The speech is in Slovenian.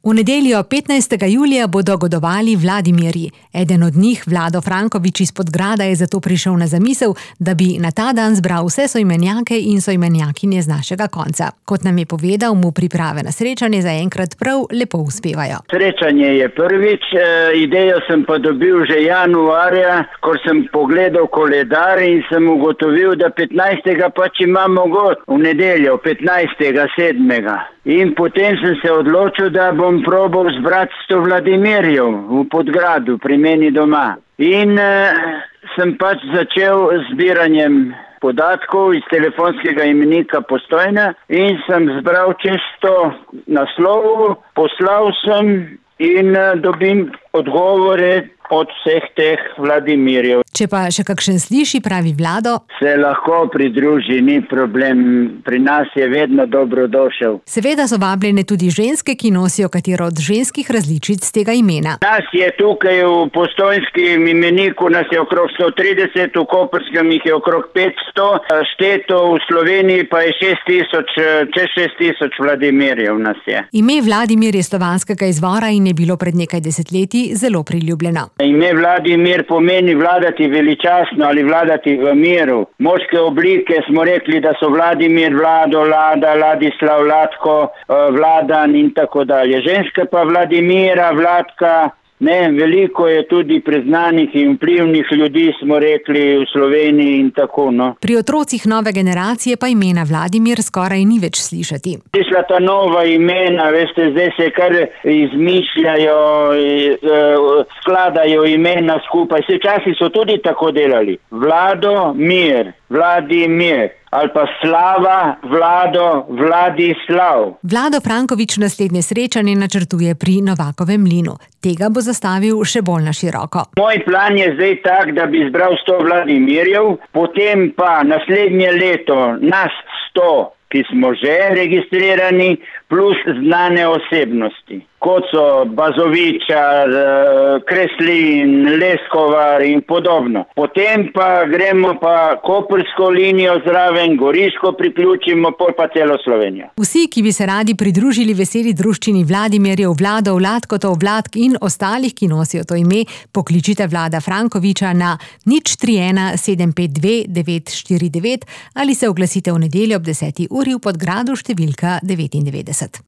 V nedeljo 15. julija bodo godovali Vladimirji. Eden od njih, Vlado Frankovič iz Podgrada, je zato prišel na zamisel, da bi na ta dan zbral vse soimenjake in soimenjakinje z našega konca. Kot nam je povedal, mu priprave na srečanje zaenkrat prav lepo uspevajo. Srečanje je prvič, idejo sem pa dobil že januarja, ko sem pogledal koledar in sem ugotovil, da 15. pač imamo god, v nedeljo 15.7. In potem sem se odločil, da bom probal zbrati 100 Vladimirjev v Podgradu, pri meni doma. In sem pač začel z zbiranjem podatkov iz telefonskega imenika Postojna in sem zbral čez 100 naslovov, poslal sem in dobim odgovore od vseh teh Vladimirjev. Če pa še kakšen sliši, pravi Vlado, se lahko pridruži, ni problem, pri nas je vedno dobrodošel. Seveda so vabljene tudi ženske, ki nosijo katero od ženskih različic tega imena. Nas je tukaj v postojnskem imeniku, nas je okrog 130, v koprskem jih je okrog 500, šteto v Sloveniji pa je 6000, čez 6000 Vladimirjev nas je. Ime Vladimir je slovanskega izvora in je bilo pred nekaj desetletji zelo priljubljeno. Ime Vladimir pomeni vladati veličastno ali vladati v miru. Moške oblike smo rekli, da so Vladimir, Vlado, Lada, Ladislav, Latko, Vladan in tako dalje. Ženske pa Vladimira, Vladka. Ne, veliko je tudi priznanih in vplivnih ljudi, smo rekli, v Sloveniji in tako, no. Pri otrocih nove generacije pa imena Vladimir skoraj ni več slišati. Prišla ta nova imena, veste, zdaj se kar izmišljajo, skladajo imena skupaj. Včasih so tudi tako delali. Vlado, Mir, Vladimir. Ali pa Slava, Vlado, Vladislav. Vlado Frankovič naslednje srečanje načrtuje pri Novakovem mlinu. Tega bo zastavil še bolj na široko. Moj plan je zdaj tak, da bi zbral 100 Vladimirjev, potem pa naslednje leto nas 100, ki smo že registrirani, plus znane osebnosti, kot so Bazovičar, Kreslin, Leskovar in podobno. Potem pa gremo pa koprsko linijo zraven, Goriško priključimo, pol pa celo Slovenijo. Vsi, ki bi se radi pridružili veseli druščini Vladimirjev, Vladov, Latkotov, Vladk in ostalih, ki nosijo to ime, pokličite Vlada Frankoviča na 031 752 949 ali se oglasite v nedeljo ob 10. uri v Podgradu številka 99.